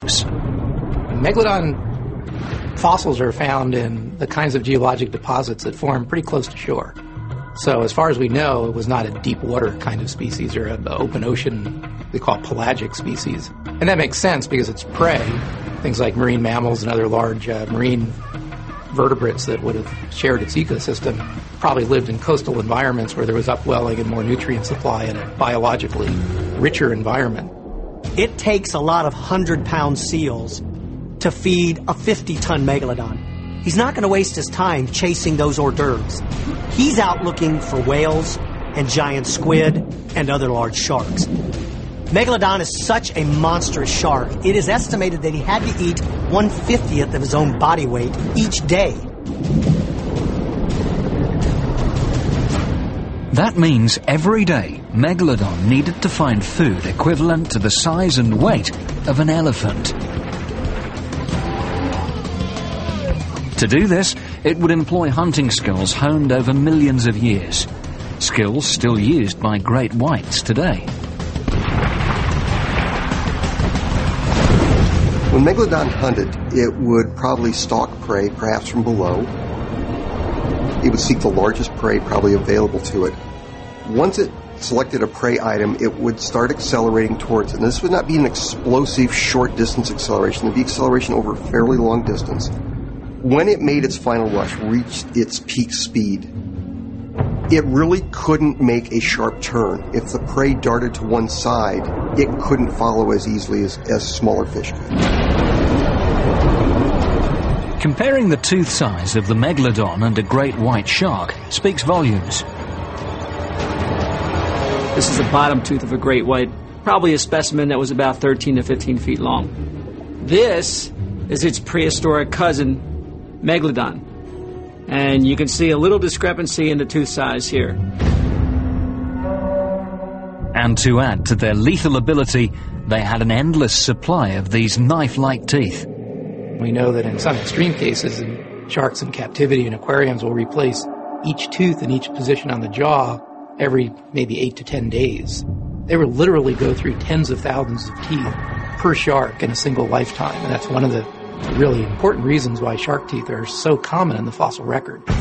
sharks. Megalodon fossils are found in the kinds of geologic deposits that form pretty close to shore. So as far as we know, it was not a deep water kind of species or an open ocean, they call pelagic species. And that makes sense because it's prey. Things like marine mammals and other large marine vertebrates that would have shared its ecosystem probably lived in coastal environments where there was upwelling and more nutrient supply in a biologically richer environment. It takes a lot of 100-pound seals to feed a 50-ton megalodon. He's not going to waste his time chasing those hors d'oeuvres. He's out looking for whales and giant squid and other large sharks. Megalodon is such a monstrous shark, it is estimated that he had to eat 1/50th of his own body weight each day. That means every day, Megalodon needed to find food equivalent to the size and weight of an elephant. To do this, it would employ hunting skills honed over millions of years, skills still used by great whites today. When Megalodon hunted, it would probably stalk prey, perhaps from below. It would seek the largest prey probably available to it. Once it selected a prey item, it would start accelerating towards it. And this would not be an explosive short-distance acceleration. It would be acceleration over a fairly long distance. When it made its final rush, reached its peak speed, it really couldn't make a sharp turn. If the prey darted to one side, it couldn't follow as easily as smaller fish could. Comparing the tooth size of the Megalodon and a great white shark speaks volumes. This is the bottom tooth of a great white, probably a specimen that was about 13 to 15 feet long. This is its prehistoric cousin, Megalodon. And you can see a little discrepancy in the tooth size here. And to add to their lethal ability, they had an endless supply of these knife-like teeth. We know that in some extreme cases, sharks in captivity in aquariums will replace each tooth in each position on the jaw every maybe 8 to 10 days. They would literally go through tens of thousands of teeth per shark in a single lifetime. And that's one of the really important reasons why shark teeth are so common in the fossil record.